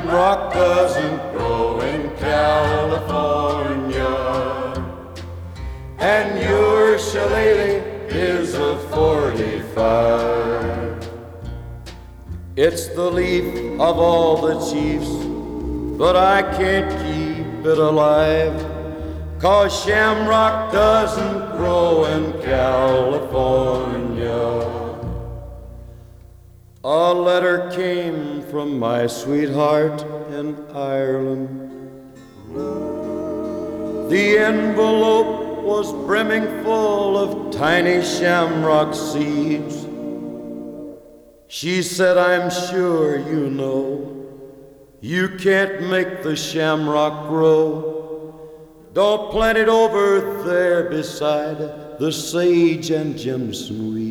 shamrock doesn't grow in California, and your shillelagh is a 45. It's the leaf of all the chiefs, but I can't keep it alive, 'cause shamrock doesn't grow in California. A letter came from my sweetheart in Ireland. The envelope was brimming full of tiny shamrock seeds. She said, I'm sure you know, you can't make the shamrock grow. Don't plant it over there beside the sage and Jimson weed.